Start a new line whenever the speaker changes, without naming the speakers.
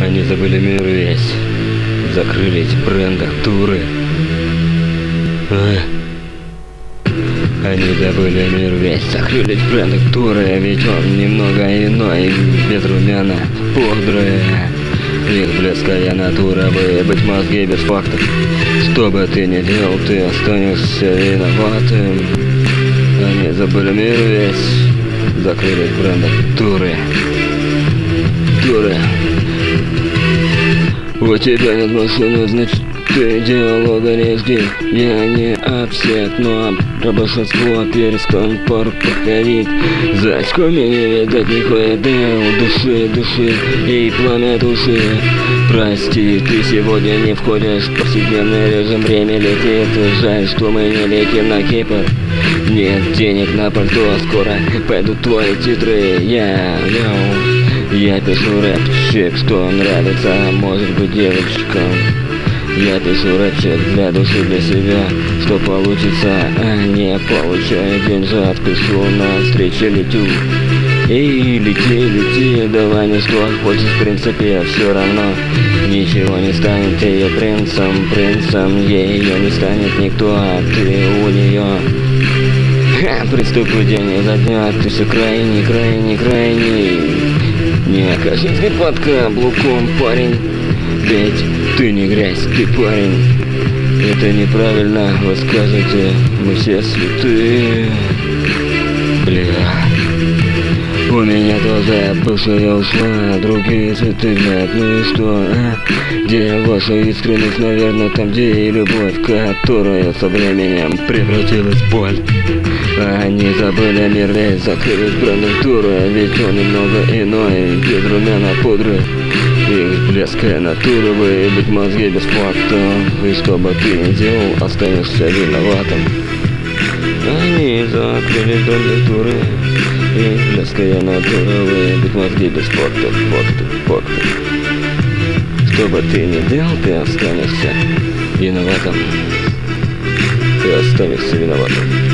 Они забыли мир весь, закрылись в брендах туры. Они забыли мир весь, закрылись в брендах туры. Ведь он немного иной, без румяна, пудры. Их близкая натура, быть мозги без фактов. Что бы ты ни делал, ты останешься виноватым. Они забыли мир весь, закрылись в брендах туры. У тебя нет машины, значит ты диалога не жди. Я не об всех, но про большинство перестань пару проходить. За очками не видать нихуя, да у души и пламя души. Прости, ты сегодня не входишь в повседневный режим, время летит. Жаль, что мы не летим на Кипр. Нет денег на пальто, скоро пойдут твои титры. Я пишу рэпчик, что нравится, может быть, девочкам. Я пишу рэпчик для души, для себя, что получится, а не получаю деньжат. Пишу на встрече, летю. Эй, лети, давай не что хочешь, в принципе, все равно. Ничего не станет ее принцем, ее не станет никто, а ты у нее. Приступы день изо дня, ты все крайний. Не окажись ты под каблуком, парень. Ведь ты не грязь, ты парень. Это неправильно, вы скажете, мы все святые. Бля. У меня тоже бывшая ушла, другие цветы, блядь, ну и что, Где ваша искренность, наверное, там, где и любовь, которая со временем превратилась в боль. Они забыли мир весь, закрылись брендом туры, ведь он немного иной, без румяна пудры. Их блеская натура, вы быть мозги без фактов, и что бы ты ни делал, останешься виноватым. Они закрылись брендом туры, и блеская натура, вы быть мозги без фактов. Что бы ты ни делал, ты останешься виноватым.